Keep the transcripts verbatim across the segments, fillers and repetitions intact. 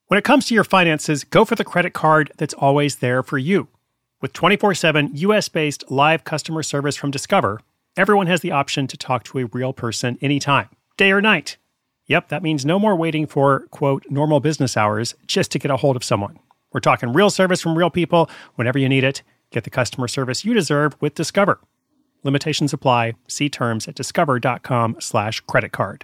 When it comes to your finances, go for the credit card that's always there for you. With twenty-four seven U S-based live customer service from Discover, everyone has the option to talk to a real person anytime, day or night. Yep, that means no more waiting for, quote, normal business hours just to get a hold of someone. We're talking real service from real people whenever you need it. Get the customer service you deserve with Discover. Limitations apply. See terms at discover.com slash credit card.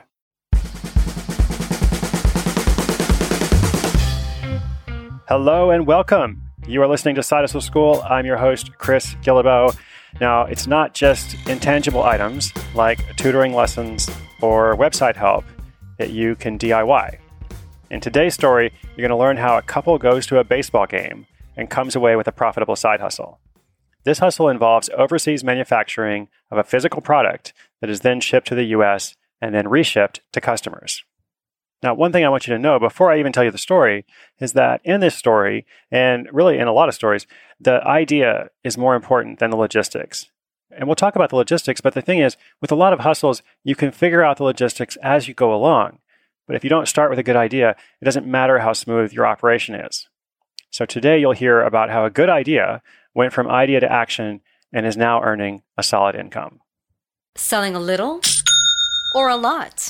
Hello and welcome. You are listening to Side Hustle School. I'm your host, Chris Guillebeau. Now, it's not just intangible items like tutoring lessons or website help that you can D I Y. In today's story, you're going to learn how a couple goes to a baseball game and comes away with a profitable side hustle. This hustle involves overseas manufacturing of a physical product that is then shipped to the U S and then reshipped to customers. Now, one thing I want you to know before I even tell you the story is that in this story, and really in a lot of stories, the idea is more important than the logistics. And we'll talk about the logistics, but the thing is, with a lot of hustles, you can figure out the logistics as you go along. But if you don't start with a good idea, it doesn't matter how smooth your operation is. So today you'll hear about how a good idea went from idea to action and is now earning a solid income. Selling a little or a lot?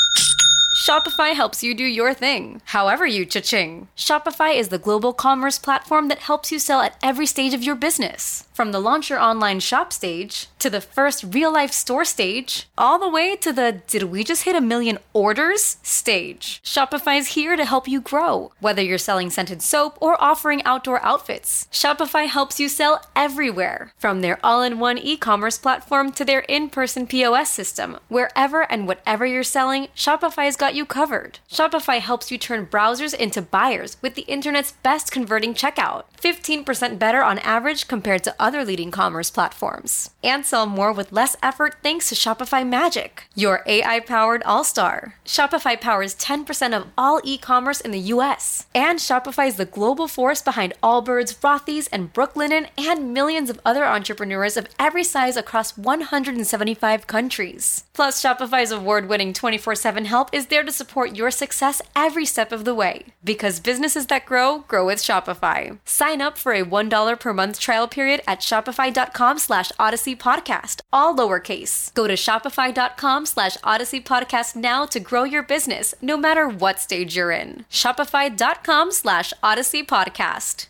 Shopify helps you do your thing, however you cha-ching. Shopify is the global commerce platform that helps you sell at every stage of your business. From the launch your online shop stage, to the first real-life store stage, all the way to the did we just hit a million orders stage. Shopify is here to help you grow. Whether you're selling scented soap or offering outdoor outfits, Shopify helps you sell everywhere. From their all-in-one e-commerce platform to their in-person P O S system, wherever and whatever you're selling, Shopify's got you covered. Shopify helps you turn browsers into buyers with the internet's best converting checkout, fifteen percent better on average compared to other leading commerce platforms. And sell more with less effort thanks to Shopify Magic, your A I-powered all-star. Shopify powers ten percent of all e-commerce in the U S. And Shopify is the global force behind Allbirds, Rothy's, and Brooklinen, and millions of other entrepreneurs of every size across one hundred seventy-five countries. Plus, Shopify's award-winning twenty-four seven help is there to support your success every step of the way. Because businesses that grow, grow with Shopify. Sign up for a one dollar per month trial period at shopify.com slash Odyssey Podcast, all lowercase. Go to shopify.com slash Odyssey Podcast now to grow your business, no matter what stage you're in. Shopify.com slash Odyssey Podcast.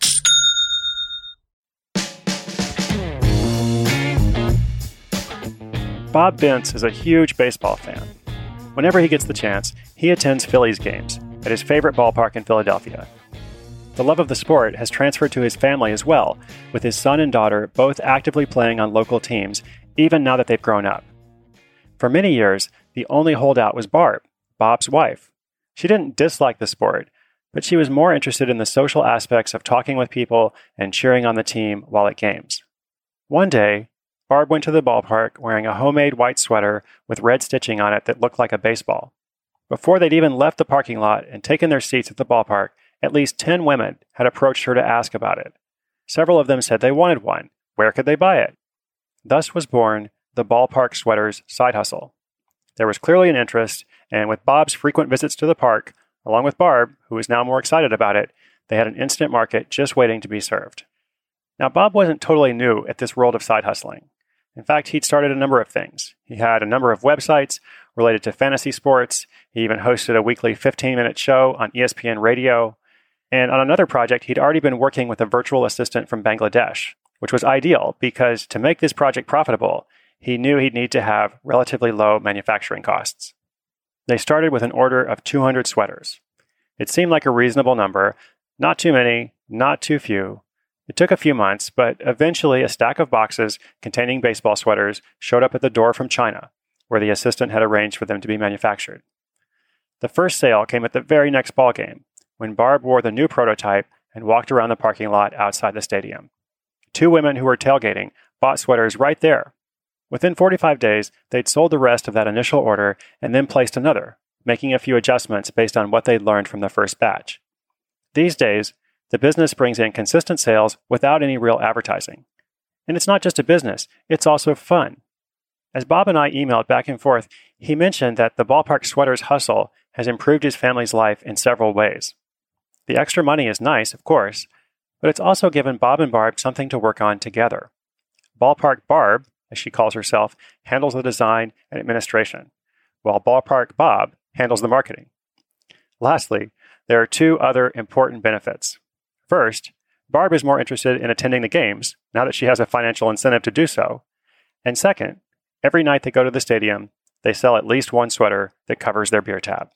Bob Bentz is a huge baseball fan. Whenever he gets the chance, he attends Phillies games at his favorite ballpark in Philadelphia. The love of the sport has transferred to his family as well, with his son and daughter both actively playing on local teams, even now that they've grown up. For many years, the only holdout was Barb, Bob's wife. She didn't dislike the sport, but she was more interested in the social aspects of talking with people and cheering on the team while at games. One day, Barb went to the ballpark wearing a homemade white sweater with red stitching on it that looked like a baseball. Before they'd even left the parking lot and taken their seats at the ballpark, at least ten women had approached her to ask about it. Several of them said they wanted one. Where could they buy it? Thus was born the Ballpark Sweaters side hustle. There was clearly an interest, and with Bob's frequent visits to the park, along with Barb, who was now more excited about it, they had an instant market just waiting to be served. Now, Bob wasn't totally new at this world of side hustling. In fact, he'd started a number of things. He had a number of websites related to fantasy sports. He even hosted a weekly fifteen-minute show on E S P N Radio. And on another project, he'd already been working with a virtual assistant from Bangladesh, which was ideal because to make this project profitable, he knew he'd need to have relatively low manufacturing costs. They started with an order of two hundred sweaters. It seemed like a reasonable number, not too many, not too few. It took a few months, but eventually a stack of boxes containing baseball sweaters showed up at the door from China, where the assistant had arranged for them to be manufactured. The first sale came at the very next ballgame, when Barb wore the new prototype and walked around the parking lot outside the stadium. Two women who were tailgating bought sweaters right there. Within forty-five days, they'd sold the rest of that initial order and then placed another, making a few adjustments based on what they'd learned from the first batch. These days, the business brings in consistent sales without any real advertising. And it's not just a business, it's also fun. As Bob and I emailed back and forth, he mentioned that the Ballpark Sweaters hustle has improved his family's life in several ways. The extra money is nice, of course, but it's also given Bob and Barb something to work on together. Ballpark Barb, as she calls herself, handles the design and administration, while Ballpark Bob handles the marketing. Lastly, there are two other important benefits. First, Barb is more interested in attending the games now that she has a financial incentive to do so. And second, every night they go to the stadium, they sell at least one sweater that covers their beer tab.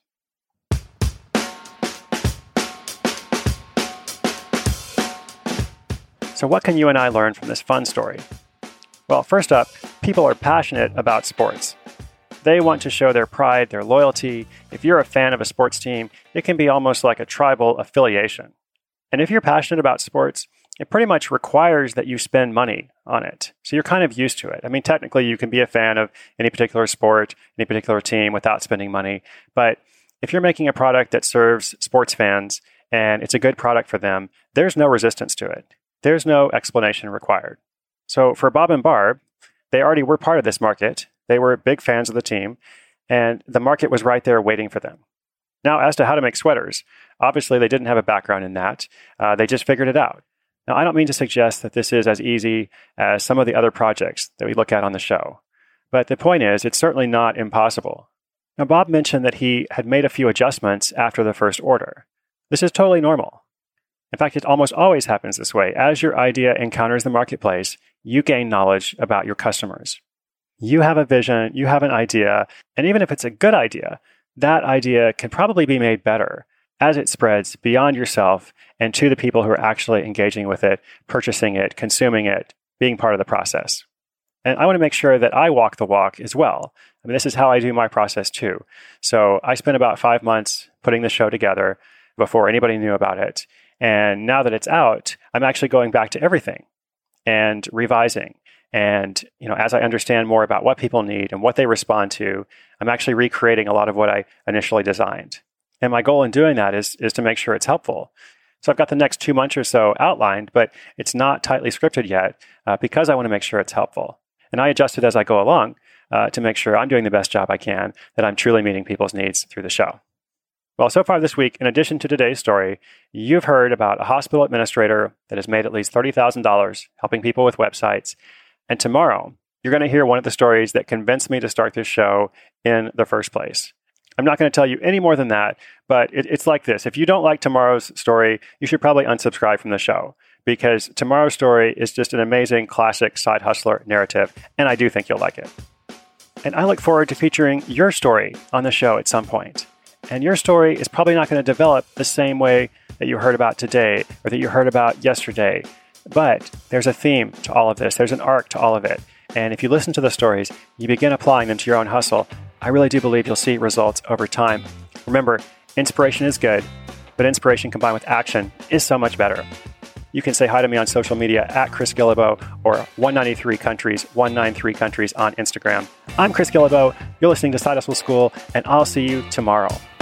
So what can you and I learn from this fun story? Well, first up, people are passionate about sports. They want to show their pride, their loyalty. If you're a fan of a sports team, it can be almost like a tribal affiliation. And if you're passionate about sports, it pretty much requires that you spend money on it. So you're kind of used to it. I mean, technically, you can be a fan of any particular sport, any particular team without spending money. But if you're making a product that serves sports fans and it's a good product for them, there's no resistance to it. There's no explanation required. So for Bob and Barb, they already were part of this market. They were big fans of the team, and the market was right there waiting for them. Now, as to how to make sweaters, obviously they didn't have a background in that. Uh, they just figured it out. Now, I don't mean to suggest that this is as easy as some of the other projects that we look at on the show, but the point is, it's certainly not impossible. Now, Bob mentioned that he had made a few adjustments after the first order. This is totally normal. In fact, it almost always happens this way. As your idea encounters the marketplace, you gain knowledge about your customers. You have a vision, you have an idea, and even if it's a good idea, that idea can probably be made better as it spreads beyond yourself and to the people who are actually engaging with it, purchasing it, consuming it, being part of the process. And I want to make sure that I walk the walk as well. I mean, this is how I do my process too. So I spent about five months putting the show together before anybody knew about it. And now that it's out, I'm actually going back to everything and revising. And, you know, as I understand more about what people need and what they respond to, I'm actually recreating a lot of what I initially designed. And my goal in doing that is, is to make sure it's helpful. So I've got the next two months or so outlined, but it's not tightly scripted yet uh, because I want to make sure it's helpful. And I adjust it as I go along uh, to make sure I'm doing the best job I can, that I'm truly meeting people's needs through the show. Well, so far this week, in addition to today's story, you've heard about a hospital administrator that has made at least thirty thousand dollars helping people with websites. And tomorrow, you're going to hear one of the stories that convinced me to start this show in the first place. I'm not going to tell you any more than that, but it, it's like this. If you don't like tomorrow's story, you should probably unsubscribe from the show, because tomorrow's story is just an amazing classic side hustler narrative, and I do think you'll like it. And I look forward to featuring your story on the show at some point. And your story is probably not going to develop the same way that you heard about today or that you heard about yesterday. But there's a theme to all of this. There's an arc to all of it. And if you listen to the stories, you begin applying them to your own hustle, I really do believe you'll see results over time. Remember, inspiration is good, but inspiration combined with action is so much better. You can say hi to me on social media at Chris Guillebeau or one ninety-three Countries, one ninety-three Countries on Instagram. I'm Chris Guillebeau. You're listening to Side Hustle School, and I'll see you tomorrow.